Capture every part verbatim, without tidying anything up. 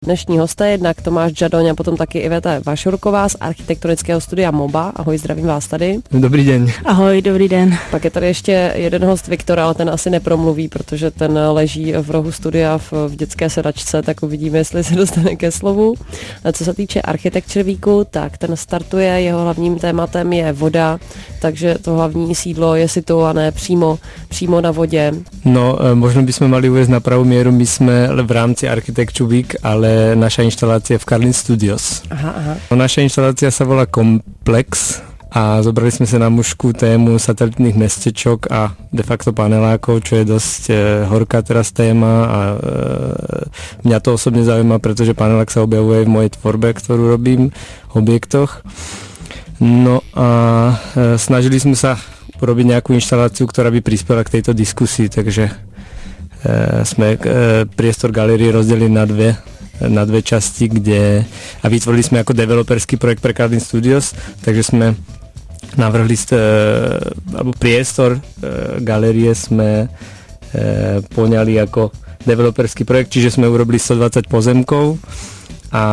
Dnešní hosté, jednak Tomáš Džadoň a potom taky Iveta Vašurková z architektonického studia MOBA. Ahoj, zdravím vás tady. Dobrý den. Ahoj, dobrý den. Pak je tady ještě jeden host, Viktor, ale ten asi nepromluví, protože ten leží v rohu studia v, v dětské sedačce, tak uvidíme, jestli se dostane ke slovu. A co se týče Architecture Weeku, tak ten startuje, jeho hlavním tématem je voda, takže to hlavní sídlo je situované přímo, přímo na vodě. No, možno bychom mali uvést na pravou míru, my jsme v rámci Architecture Week, ale naša inštalácia je v Karlin Studios. Aha, aha. Naša inštalácia sa volá Komplex a zobrali sme sa na mužskú tému satelitných mestečok a de facto panelákov, čo je dosť e, horká teraz téma a e, mňa to osobne zaujíma, pretože panelák sa objavuje v mojej tvorbe, ktorú robím v objektoch. No a e, snažili sme sa urobiť nejakú inštaláciu, ktorá by prispela k tejto diskusii, takže e, sme e, priestor galérie rozdelili na dve na dve časti, kde a vytvorili sme ako developerský projekt pre Karlin Studios, takže sme navrhli e, alebo priestor e, galérie sme e, poňali ako developerský projekt, čiže sme urobili stodvadsať pozemkov a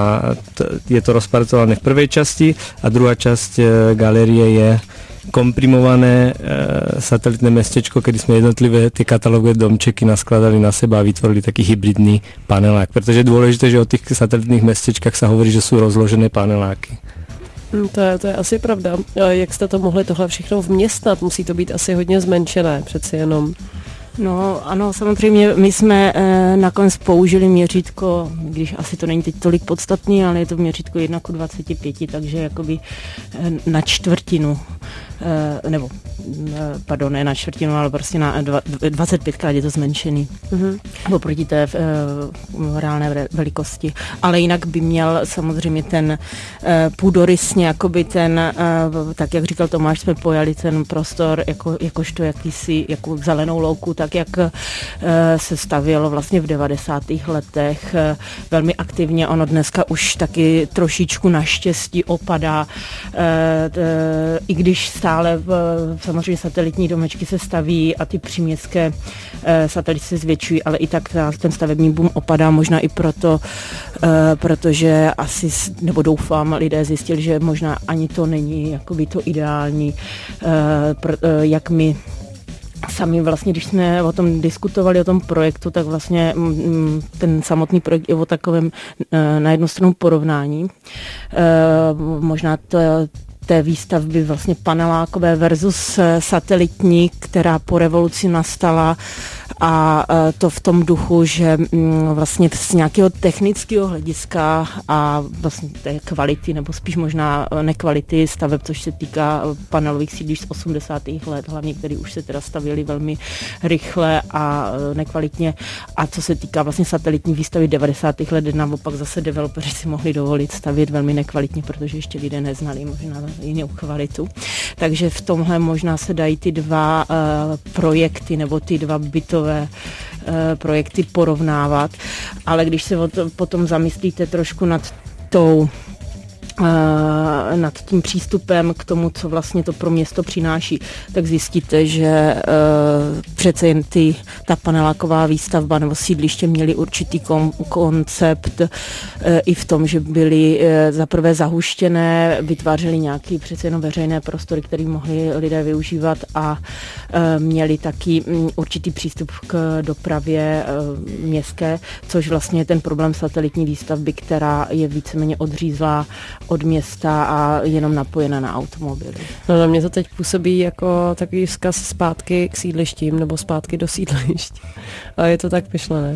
t- je to rozpracované v prvej časti a druhá časť e, galérie je komprimované e, satelitné mestečko, kedy sme jednotlivé tie katalógové domčeky naskladali na seba a vytvorili taký hybridný panelák. Protože je dôležité, že o tých satelitných mestečkách sa hovorí, že sú rozložené paneláky. To je, to je asi pravda. Jak jste to mohli tohle všechno vměstnat? Musí to být asi hodně zmenšené, přeci jenom. No ano, samozřejmě my jsme e, nakonec použili měřítko, když asi to není teď tolik podstatný, ale je to měřítko jedna ku dvaceti pěti, takže jakoby e, na čtvrtinu, e, nebo e, pardon, ne na čtvrtinu, ale prostě na dva, dvacet pět krát je to zmenšený. Mm-hmm. Oproti té e, reálné velikosti. Ale jinak by měl samozřejmě ten e, půdorysně, jakoby ten, e, tak jak říkal Tomáš, jsme pojali ten prostor jako, jakožto jakýsi, jako zelenou louku, tak jak e, se stavělo vlastně v devadesátých letech e, velmi aktivně. Ono dneska už taky trošičku naštěstí opadá, e, e, i když stále e, samozřejmě satelitní domečky se staví a ty příměstské e, satelity se zvětšují, ale i tak ta, ten stavební boom opadá, možná i proto, e, protože asi, nebo doufám, lidé zjistili, že možná ani to není jakoby to ideální, e, pr, e, jak my sami vlastně, když jsme o tom diskutovali, o tom projektu, tak vlastně m, ten samotný projekt je o takovém e, na jednu stranu porovnání. E, možná to té výstavby vlastně panelákové versus satelitní, která po revoluci nastala a to v tom duchu, že vlastně z nějakého technického hlediska a vlastně té kvality, nebo spíš možná nekvality staveb, což se týká panelových sídlišť z osmdesátých let, hlavně který už se teda stavěly velmi rychle a nekvalitně. A co se týká vlastně satelitní výstavy devadesátých let, naopak zase developeři si mohli dovolit stavět velmi nekvalitně, protože ještě lidé neznali možná jinou kvalitu. Takže v tomhle možná se dají ty dva uh, projekty nebo ty dva bytové uh, projekty porovnávat, ale když se o to, potom zamyslíte trošku nad tou Uh, nad tím přístupem k tomu, co vlastně to pro město přináší, tak zjistíte, že uh, přece jen ty, ta paneláková výstavba nebo sídliště měly určitý kom, koncept uh, i v tom, že byly uh, zaprvé zahuštěné, vytvářely nějaký přece jenom veřejné prostory, které mohli lidé využívat a uh, měli taky um, určitý přístup k dopravě uh, městské, což vlastně je ten problém satelitní výstavby, která je víceméně odřízlá od města a jenom napojená na automobily. No na mě to teď působí jako takový vzkaz zpátky k sídlištím nebo zpátky do sídlišť. A je to tak myšlené?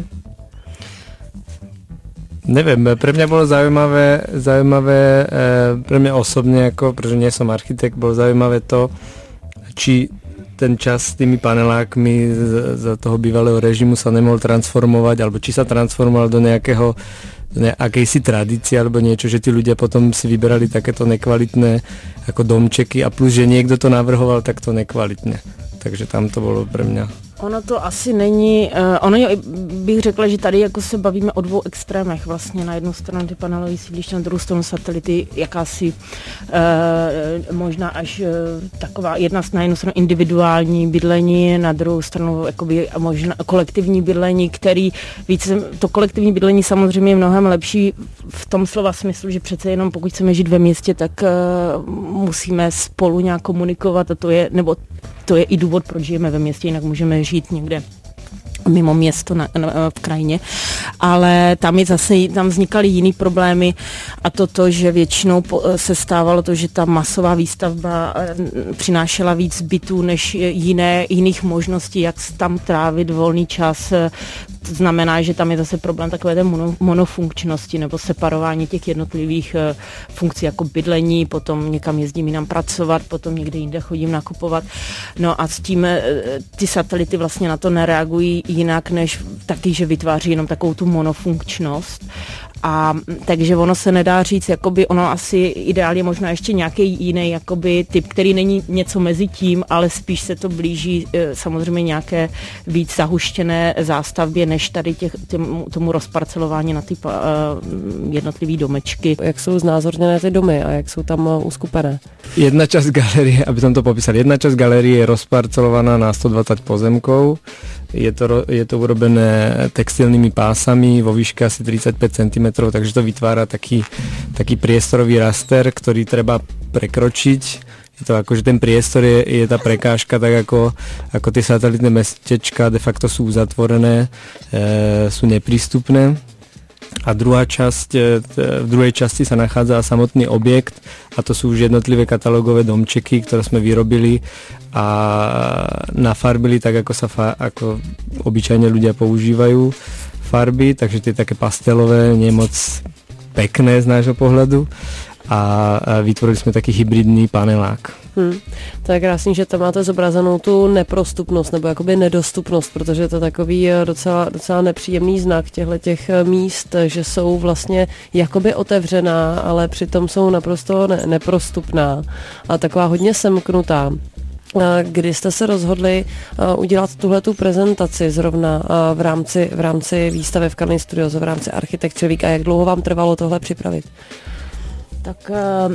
Neviem, pre mňa bolo zaujímavé, zaujímavé e, pre mňa osobne, ako, pretože nie som architekt, bolo zaujímavé to, či ten čas s tými panelákmi z, z toho bývalého režimu sa nemohol transformovať, alebo či sa transformoval do nejakého ne, akejsi tradície, alebo niečo, že tí ľudia potom si vyberali takéto nekvalitné ako domčeky a plus, že niekto to navrhoval takto nekvalitne. takže tam to bylo pro mě. Ono to asi není, uh, ono je, bych řekla, že tady jako se bavíme o dvou extrémech, vlastně na jednu stranu ty panelové sídliště, na druhou stranu satelity, jakási uh, možná až uh, taková jedna na jednu stranu individuální bydlení, na druhou stranu jakoby možná kolektivní bydlení, který více, to kolektivní bydlení samozřejmě je mnohem lepší v tom slova smyslu, že přece jenom pokud chceme žít ve městě, tak uh, musíme spolu nějak komunikovat a to je, nebo to je i důvod, proč žijeme ve městě, jinak můžeme žít někde mimo město na, na, v krajině, ale tam je zase, tam vznikaly jiný problémy a to to, že většinou po, se stávalo to, že ta masová výstavba přinášela víc bytů než jiné, jiných možností, jak tam trávit volný čas. To znamená, že tam je zase problém takové té mono, monofunkčnosti nebo separování těch jednotlivých uh, funkcí jako bydlení, potom někam jezdím jinam pracovat, potom někde jinde chodím nakupovat. No a s tím uh, ty satelity vlastně na to nereagují jinak, než taky, že vytváří jenom takovou tu monofunkčnost. A takže ono se nedá říct, jakoby ono asi ideálně možná ještě nějaký jiný jakoby typ, který není něco mezi tím, ale spíš se to blíží e, samozřejmě nějaké víc zahuštěné zástavbě, než tady těch, těm, tomu rozparcelování na ty e, jednotlivý domečky. Jak jsou znázorněné ty domy a jak jsou tam uskupené? Jedna časť galerie, aby som to popísal, jedna časť galerie je rozparcelovaná na sto dvadsať pozemkov. Je to, je to urobené textilnými pásami vo výške asi tridsaťpäť centimetrov, takže to vytvára taký, taký priestorový raster, ktorý treba prekročiť. Je to ako, že ten priestor je, je tá prekážka, tak ako, ako tie satelitné mestečka de facto sú uzatvorené, e, sú neprístupné. A druhá časť, v druhej časti sa nachádza samotný objekt a to sú už jednotlivé katalógové domčeky, ktoré sme vyrobili a nafarbili tak, ako sa fa- ako obyčajne ľudia používajú farby, takže tie také pastelové, nie moc pekné z nášho pohľadu a vytvorili sme taký hybridný panelák. Hmm. To je krásný, že tam máte zobrazenou tu neprostupnost nebo jakoby nedostupnost, protože je to takový docela, docela nepříjemný znak těchto těch míst, že jsou vlastně jakoby otevřená, ale přitom jsou naprosto ne- neprostupná a taková hodně semknutá. Kdy jste se rozhodli udělat tuhletu prezentaci zrovna v rámci, v rámci výstavy v Carling Studios, v rámci Architecture Week a jak dlouho vám trvalo tohle připravit? Tak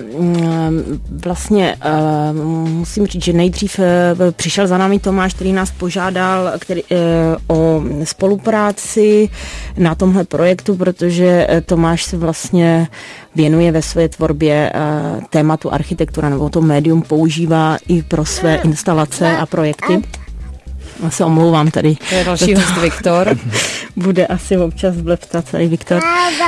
vlastně musím říct, že nejdřív přišel za námi Tomáš, který nás požádal který, o spolupráci na tomhle projektu, protože Tomáš se vlastně věnuje ve své tvorbě tématu architektura, nebo to médium používá i pro své instalace a projekty. Já se omlouvám tady. To je další host Viktor. Bude asi občas bleftat tady Viktor.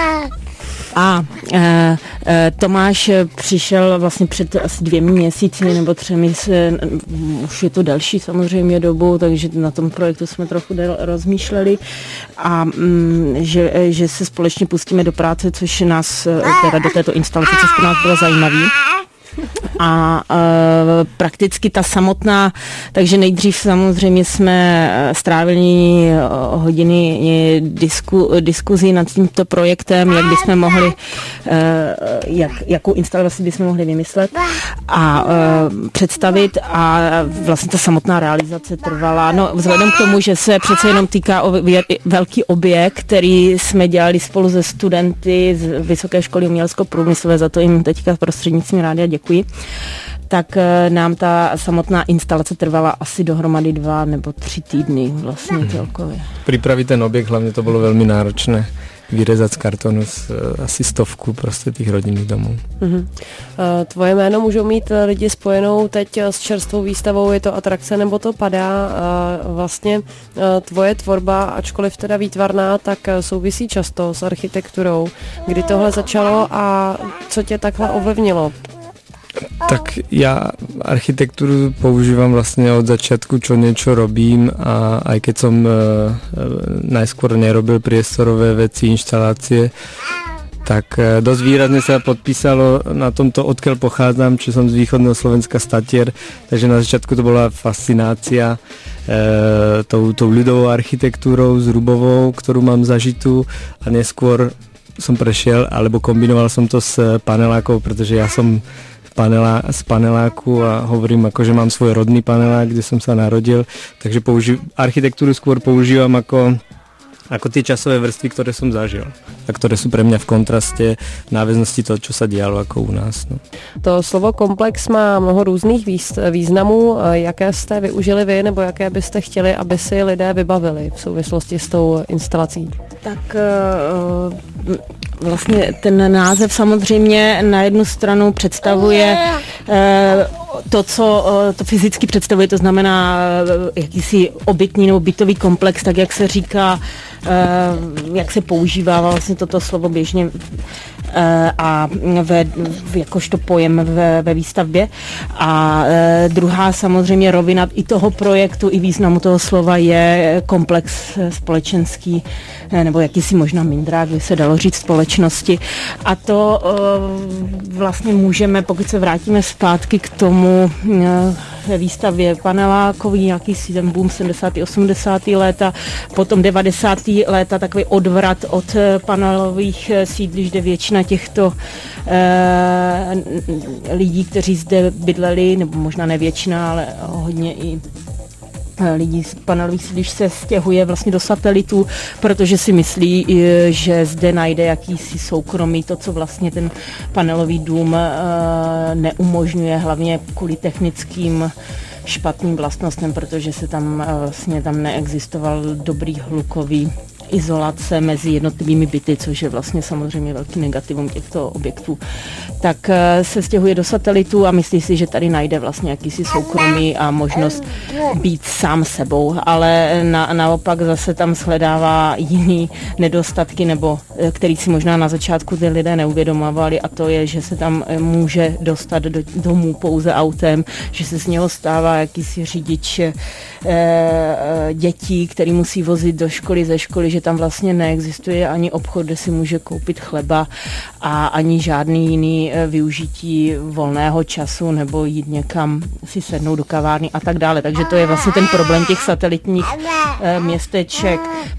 A e, e, Tomáš přišel vlastně před asi dvěmi měsíci nebo třemi, se, už je to delší samozřejmě dobu, takže na tom projektu jsme trochu del, rozmýšleli a m, že, že se společně pustíme do práce, což nás teda do této instalace, což pro nás bylo zajímavý. A e, prakticky ta samotná, takže nejdřív samozřejmě jsme strávili hodiny disku, diskuzí nad tímto projektem, jak bychom mohli, e, jak, jakou instalaci bychom mohli vymyslet a e, představit a vlastně ta samotná realizace trvala, no vzhledem k tomu, že se přece jenom týká o velký objekt, který jsme dělali spolu se studenty z Vysoké školy umělecko-průmyslové, za to jim teďka prostřednictvím rádia děkuji. Tak nám ta samotná instalace trvala asi dohromady dva nebo tři týdny vlastně mm. celkově. Připravit ten objekt, hlavně to bylo velmi náročné. Vyrezat z kartonu z, asi stovku prostě těch rodinných domů. Mm-hmm. Tvoje jméno můžou mít lidi spojenou teď s čerstvou výstavou, je to atrakce nebo to padá. Vlastně tvoje tvorba, ačkoliv teda výtvarná, tak souvisí často s architekturou. Kdy tohle začalo a co tě takhle ovlivnilo? Tak ja architektúru používam vlastne od začiatku, čo niečo robím a aj keď som e, najskôr nerobil priestorové veci, inštalácie, tak e, dosť výrazne sa podpísalo na tomto, odkiaľ pochádzam, či som z východného Slovenska Statier, takže na začiatku to bola fascinácia e, tou, tou ľudovou architektúrou, zrubovou, ktorú mám zažitú a neskôr som prešiel, alebo kombinoval som to s panelákou, pretože ja som panelá, z paneláku a hovorím ako, že mám svoj rodný panelák, kde som sa narodil, takže použi- architektúru skôr používam ako ako tie časové vrstvy, ktoré som zažil a ktoré sú pre mňa v kontraste náväznosti toho, čo sa dialo ako u nás. No. To slovo komplex má mnoho různých významů. Jaké jste využili vy, nebo jaké byste chtěli, aby si lidé vybavili v souvislosti s tou instalací? Tak vlastně ten název samozřejmě na jednu stranu představuje to, co to fyzicky představuje, to znamená jakýsi obytný nebo bytový komplex, tak jak se říká, jak se používá vlastně toto slovo běžně a ve, jakožto pojem ve, ve výstavbě. A druhá samozřejmě rovina i toho projektu, i významu toho slova je komplex společenský, nebo jakýsi možná mindrák, by se dalo říct, společnosti. A to vlastně můžeme, pokud se vrátíme zpátky k tomu ve výstavě panelákový, jakýsi ten boom sedmdesátá osmdesátá léta, potom devadesátá léta, takový odvrat od panelových sídlišť, kde většina těchto eh, lidí, kteří zde bydleli, nebo možná ne většina, ale hodně i lidí z panelových sídlišť se stěhuje vlastně do satelitů, protože si myslí, že zde najde jakýsi soukromí, to, co vlastně ten panelový dům neumožňuje, hlavně kvůli technickým špatným vlastnostem, protože se tam vlastně tam neexistoval dobrý hlukový izolace mezi jednotlivými byty, což je vlastně samozřejmě velký negativum těchto objektů, tak se stěhuje do satelitu a myslí si, že tady najde vlastně jakýsi soukromí a možnost být sám sebou, ale na, naopak zase tam shledává jiný nedostatky, nebo který si možná na začátku ty lidé neuvědomovali, a to je, že se tam může dostat do domů pouze autem, že se z něho stává jakýsi řidič e, e, dětí, který musí vozit do školy, ze školy, že tam vlastně neexistuje ani obchod, kde si může koupit chleba a ani žádný jiný využití volného času nebo jít někam si sednout do kavárny a tak dále. Takže to je vlastně ten problém těch satelitních městeček.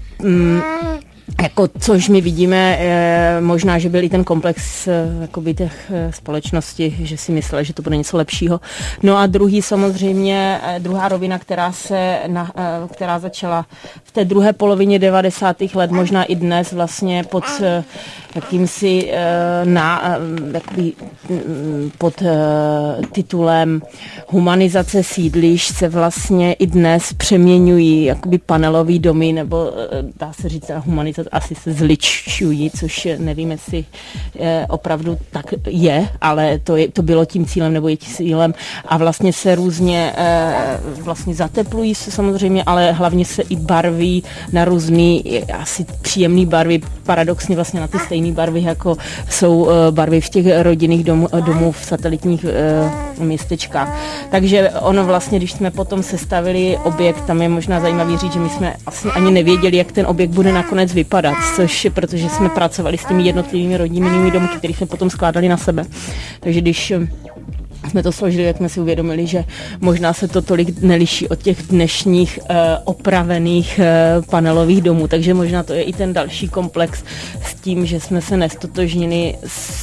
Jako, což my vidíme, e, možná, že byl i ten komplex e, jakoby těch e, společnosti, že si mysleli, že to bude něco lepšího. No a druhý samozřejmě, e, druhá rovina, která se, na, e, která začala v té druhé polovině devadesátých let, možná i dnes vlastně pod e, jakýmsi e, na, e, jakoby, pod e, titulem humanizace sídlišť se vlastně i dnes přeměňují jakoby panelový domy, nebo e, dá se říct humanizace, asi se zličují, což nevím, jestli e, opravdu tak je, ale to, je, to bylo tím cílem, nebo je tím cílem, a vlastně se různě e, vlastně zateplují se samozřejmě, ale hlavně se i barví na různý, asi příjemný barvy, paradoxně vlastně na ty stejné barvy, jako jsou e, barvy v těch rodinných domů, domů v satelitních e, městečkách. Takže ono vlastně, když jsme potom sestavili objekt, tam je možná zajímavý říct, že my jsme asi ani nevěděli, jak ten objekt bude nakonec vypadat, což je, protože jsme pracovali s těmi jednotlivými rodinnými domky, které jsme potom skládali na sebe. Takže když jsme to složili, jak jsme si uvědomili, že možná se to tolik neliší od těch dnešních uh, opravených uh, panelových domů, takže možná to je i ten další komplex s tím, že jsme se nestotožnili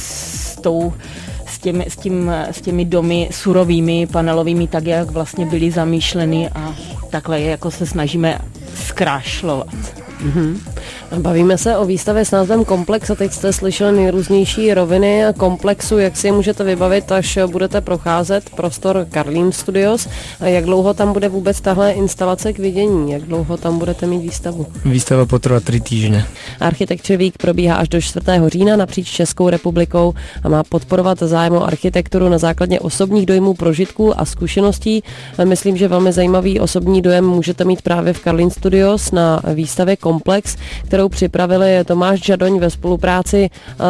s tou S těmi, s, tím, s těmi domy surovými, panelovými, tak jak vlastně byly zamýšleny, a takhle je, jako se snažíme zkrášlovat. Mm-hmm. Bavíme se o výstavě s názvem Komplex a teď jste slyšeli nejrůznější roviny komplexu, jak si je můžete vybavit, až budete procházet prostor Karlín Studios. A jak dlouho tam bude vůbec tahle instalace k vidění? Jak dlouho tam budete mít výstavu? Výstava potrvá tři týdny. Architecture Week probíhá až do čtvrtého října napříč Českou republikou a má podporovat zájem o architekturu na základě osobních dojmů, prožitků a zkušeností. Myslím, že velmi zajímavý osobní dojem můžete mít právě v Karlín Studios na výstavě Komplex, kterou připravili Tomáš Žadoň ve spolupráci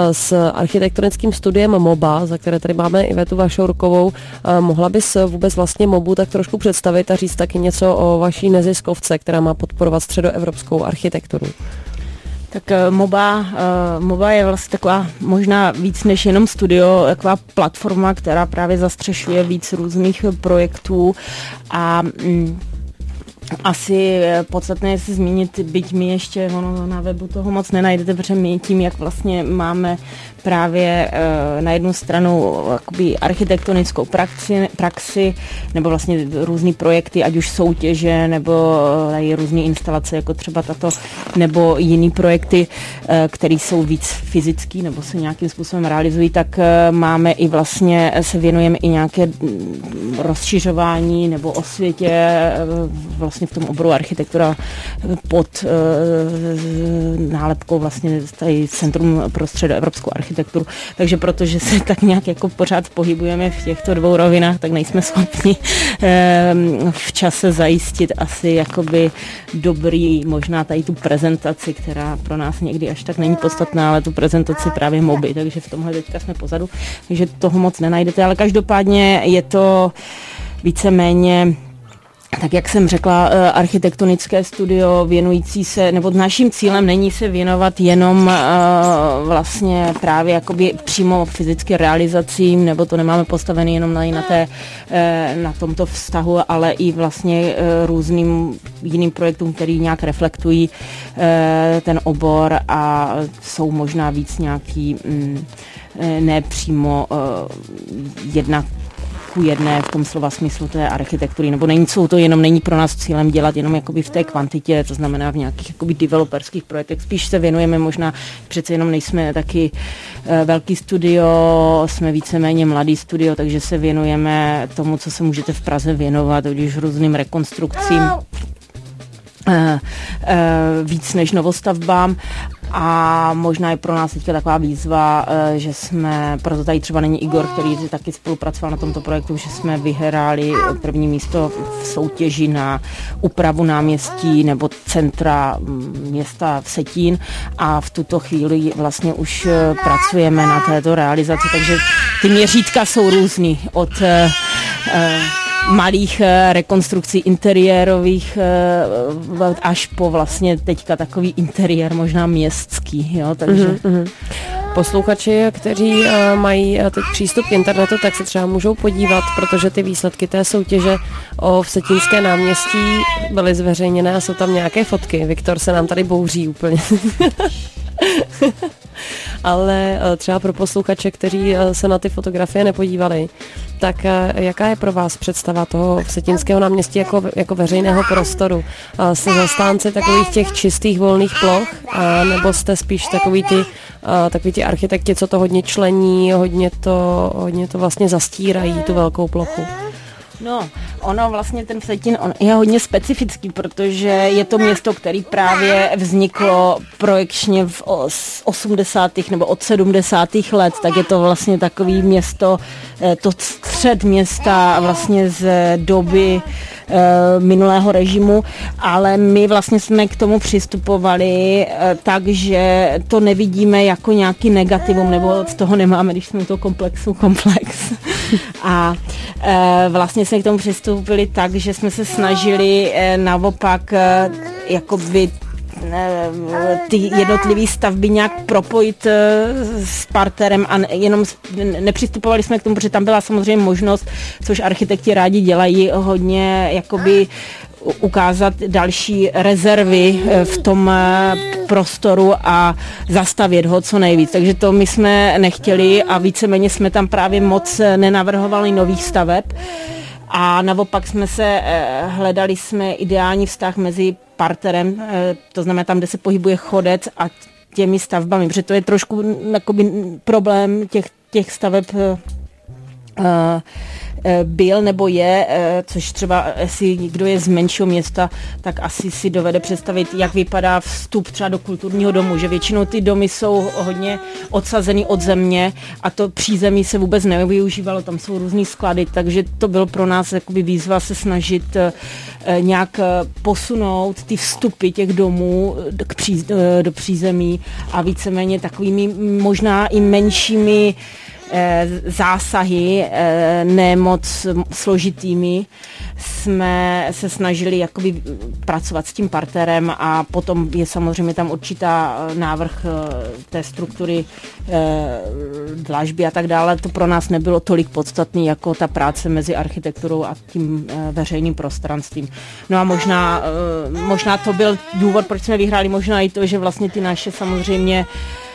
s architektonickým studiem MOBA, za které tady máme Ivetu Vašourkovou. Mohla bys vůbec vlastně MOBu tak trošku představit a říct taky něco o vaší neziskovce, která má podporovat středoevropskou architekturu? Tak MOBA, MOBA je vlastně taková možná víc než jenom studio, taková platforma, která právě zastřešuje víc různých projektů a Asi podstatné je si zmínit, byť my ještě ono na webu toho moc nenajdete, protože my tím, jak vlastně máme právě e, na jednu stranu jakoby architektonickou praxi, praxi, nebo vlastně různý projekty, ať už soutěže, nebo e, různé instalace, jako třeba tato, nebo jiný projekty, e, které jsou víc fyzický, nebo se nějakým způsobem realizují, tak e, máme i vlastně, se věnujeme i nějaké rozšiřování nebo osvětě e, vlastně v tom oboru architektura pod e, nálepkou vlastně tady Centrum pro středoevropskou architekturu. Takže protože se tak nějak jako pořád pohybujeme v těchto dvou rovinách, tak nejsme schopni e, v čase zajistit asi jakoby dobrý, možná tady tu prezentaci, která pro nás někdy až tak není podstatná, ale tu prezentaci právě moby, takže v tomhle teďka jsme pozadu, takže toho moc nenajdete, ale každopádně je to víceméně, tak jak jsem řekla, architektonické studio věnující se, nebo naším cílem není se věnovat jenom uh, vlastně právě jakoby přímo fyzicky realizacím, nebo to nemáme postavené jenom na, na, té, uh, na tomto vztahu, ale i vlastně uh, různým jiným projektům, který nějak reflektují uh, ten obor a jsou možná víc nějaký um, ne přímo uh, jedna ku jedné v tom slova smyslu té architektury, nebo není, jsou to jenom, není pro nás cílem dělat jenom jakoby v té kvantitě, to znamená v nějakých jakoby developerských projektech, spíš se věnujeme možná, přece jenom nejsme taky e, velký studio, jsme víceméně mladý studio, takže se věnujeme tomu, co se můžete v Praze věnovat, když různým rekonstrukcím, e, e, víc než novostavbám. A možná je pro nás teďka taková výzva, že jsme, proto tady třeba není Igor, který taky spolupracoval na tomto projektu, že jsme vyhráli první místo v soutěži na úpravu náměstí nebo centra města Vsetín a v tuto chvíli vlastně už pracujeme na této realizaci, takže ty měřítka jsou různý od malých rekonstrukcí interiérových až po vlastně teďka takový interiér možná městský, jo, takže... Mm-hmm. Posluchači, kteří uh, mají uh, teď přístup k internetu, tak se třeba můžou podívat, protože ty výsledky té soutěže o Vsetínské náměstí byly zveřejněné a jsou tam nějaké fotky. Viktor se nám tady bouří úplně. Ale třeba pro posluchače, kteří se na ty fotografie nepodívali, tak jaká je pro vás představa toho Vsetínského náměstí jako, jako veřejného prostoru? Jste zastánci takových těch čistých volných ploch, a nebo jste spíš takový ty, takový ty architekti, co to hodně člení, hodně to, hodně to vlastně zastírají, tu velkou plochu? No, ono vlastně ten Vsetín on je hodně specifický, protože je to město, který právě vzniklo projekčně v osmdesátých nebo od sedmdesátých let, tak je to vlastně takový město, to střed města vlastně z doby e, minulého režimu, ale my vlastně jsme k tomu přistupovali e, tak, že to nevidíme jako nějaký negativum, nebo z toho nemáme, když jsme to komplexu komplex. A e, vlastně jsme k tomu přistoupili tak, že jsme se snažili e, naopak e, jakoby ty jednotlivé stavby nějak propojit s parterem a jenom nepřistupovali jsme k tomu, protože tam byla samozřejmě možnost, což architekti rádi dělají, hodně jakoby ukázat další rezervy v tom prostoru a zastavět ho co nejvíc. Takže to my jsme nechtěli a víceméně jsme tam právě moc nenavrhovali nových staveb. A naopak jsme se, hledali jsme ideální vztah mezi parterem, to znamená tam, kde se pohybuje chodec a těmi stavbami, protože to je trošku jakoby problém těch, těch staveb byl nebo je, což třeba jestli někdo je z menšího města, tak asi si dovede představit, jak vypadá vstup třeba do kulturního domu, že většinou ty domy jsou hodně odsazený od země a to přízemí se vůbec nevyužívalo, tam jsou různý sklady, takže to bylo pro nás jakoby výzva se snažit nějak posunout ty vstupy těch domů k pří, do přízemí a víceméně takovými možná i menšími zásahy, ne moc složitými, jsme se snažili jakoby pracovat s tím partérem a potom je samozřejmě tam určitá návrh té struktury dlažby a tak dále. To pro nás nebylo tolik podstatný jako ta práce mezi architekturou a tím veřejným prostranstvím. No a možná, možná to byl důvod, proč jsme vyhráli, možná i to, že vlastně ty naše samozřejmě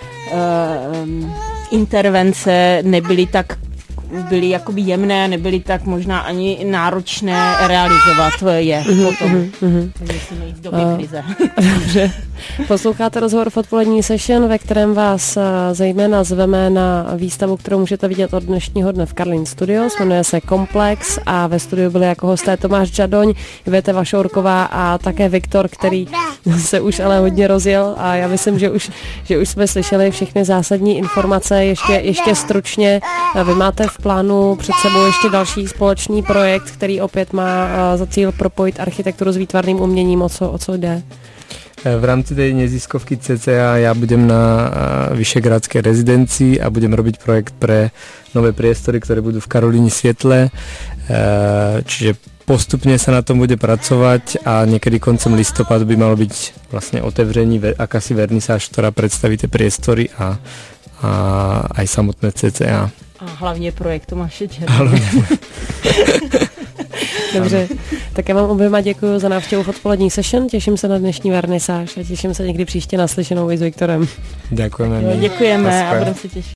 intervence nebyly tak byly jakoby jemné, nebyly tak možná ani náročné realizovat je mm-hmm, potom. Mm-hmm. Musíme jít v době uh, krize. Dobře. Posloucháte rozhovor v odpolední session, ve kterém vás zejména zveme na výstavu, kterou můžete vidět od dnešního dne v Karlín Studios. Jmenuje se Komplex a ve studiu byli jako hosté Tomáš Žadoň, Iveta Vašourková a také Viktor, který se už ale hodně rozjel a já myslím, že už, že už jsme slyšeli všechny zásadní informace. Ještě, ještě stručně, vy máte v plánu před sebou ještě další společný projekt, který opět má za cíl propojit architekturu s výtvarným uměním. O co, o co jde? V rámci tej neziskovky cé cé á ja budem na Vyšehradskej rezidencii a budem robiť projekt pre nové priestory, ktoré budú v Karolíni Sietle. Čiže postupne sa na tom bude pracovať a niekedy koncom listopadu by malo byť vlastne otevření, akási vernisáž, ktorá predstaví tie priestory a, a aj samotné cé cé á. A hlavně projekt Tomáše Černého. Dobře, tak já vám oběma děkuji za návštěvu v odpolední session, těším se na dnešní vernisáž a těším se někdy příště naslyšenou i s Viktorem. Děkujeme. Jo, děkujeme a budeme se těšit.